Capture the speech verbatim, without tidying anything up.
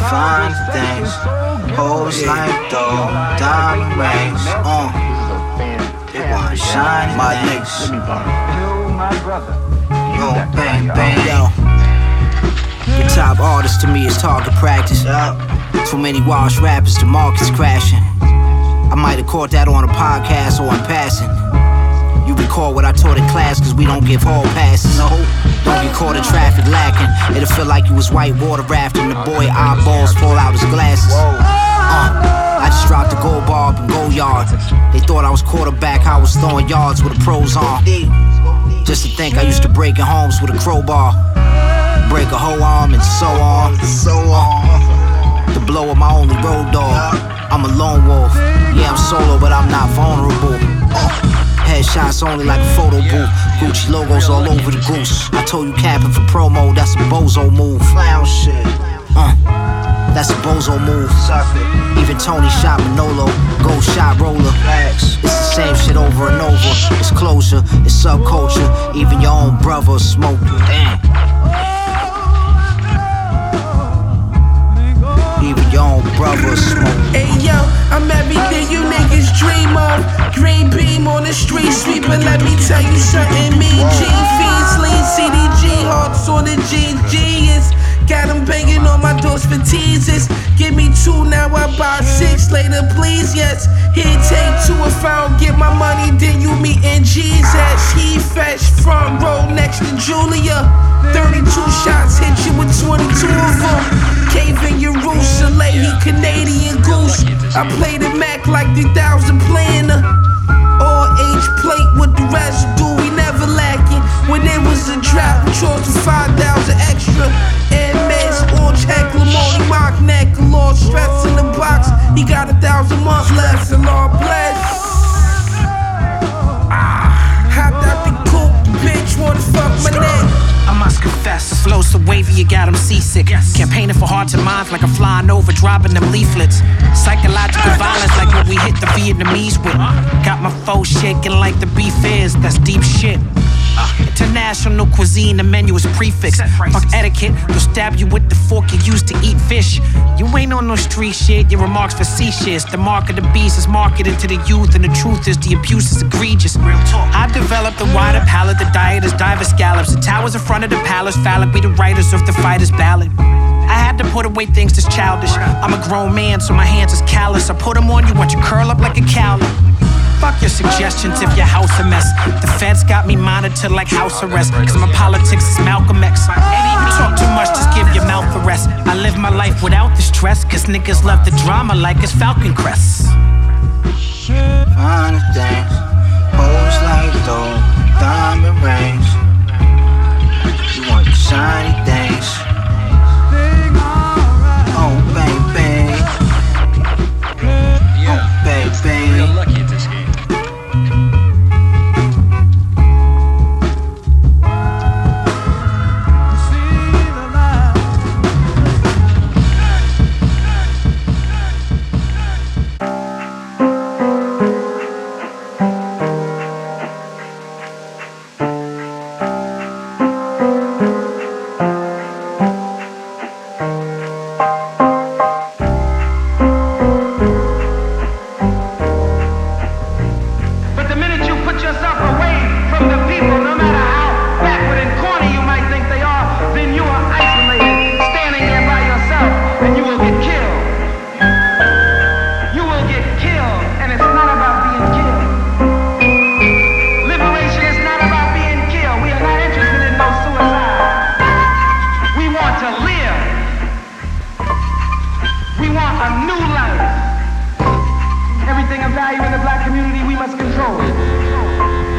Fine things, hoes like though, diamond rings, uh. They want shine, my niggas. Yo, bang, bang, yo. The top artist to me is target practice. Too many washed rappers, the market's crashing. I might have caught that on a podcast or in passing. You recall what I taught in class, cause we don't give hall passes. No, don't get caught in traffic lacking. It'll feel like you was white water rafting. The boy eyeballs fall out his glasses. Uh, I just dropped the gold bar up and go yard. They thought I was quarterback, I was throwing yards with the pros on. Just to think I used to break in homes with a crowbar. Break a whole arm and so on. So on. The blow of my only road dog. I'm a lone wolf. Yeah, I'm solo, but I'm not vulnerable. Headshots only like a photo booth. Gucci logos all over the goose. I told you capping for promo, that's a bozo move. Clown shit. Uh, that's a bozo move. Even Tony shot Manolo, gold shot roller. It's the same shit over and over. It's closure, it's subculture. Even your own brother smoke. Damn. Even your own brother smoke. Hey yo, I'm everything you niggas dream of. Green beam on the street sweeping, let me tell you something. Me, G, fiends, lean, C D G, hearts on the G, G's. Got them banging on my doors for teasers. Give me two, now I buy six. Later, please, yes. Here, take two. If I don't get my money, then you meetin' Jesus. He fresh, front row next to Julia. thirty-two shots, hit you with twenty-two of them. Cave in Jerusalem, he Canadian goose. I played the Mac like three thousand playing her. All H plate with the residue, we never lacking. When there was a drought, we chose for five thousand extra. Air Max, orange heckler, Molly mock neck, a lot stress in the box. He got a thousand months left, and Lord bless. Ah, hopped out the coupe, bitch, wanna fuck my neck. I must confess, the flow's so wavy, you got them seasick. Yes. Campaigning for hearts and minds like I'm flying over, dropping them leaflets. Psychological violence like what we hit the Vietnamese with. Got my foes shaking like the beef is, that's deep shit. International cuisine, the menu is prefix. Fuck etiquette, they'll stab you with the fork you used to eat fish. You ain't on no street shit, your remarks facetious. The mark of the beast is marketed to the youth, and the truth is the abuse is egregious. I developed a wider palate, the diet is diverse scallops. The towers in front of the palace, phallic, we the writers of the fighter's ballad. I had to put away things that's childish. I'm a grown man, so my hands is callous. I put them on you, watch you curl up like a cowlet. Fuck your suggestions if your house a mess. The feds got me monitored like house arrest, cause my politics is Malcolm X. You talk too much, just give your mouth a rest. I live my life without the stress, cause niggas love the drama like it's Falcon Crest. Fine things, hoes like though, diamond rings. You want the shiny things. Oh baby, oh baby. You're lucky at this game. Everything of value in the black community, we must control.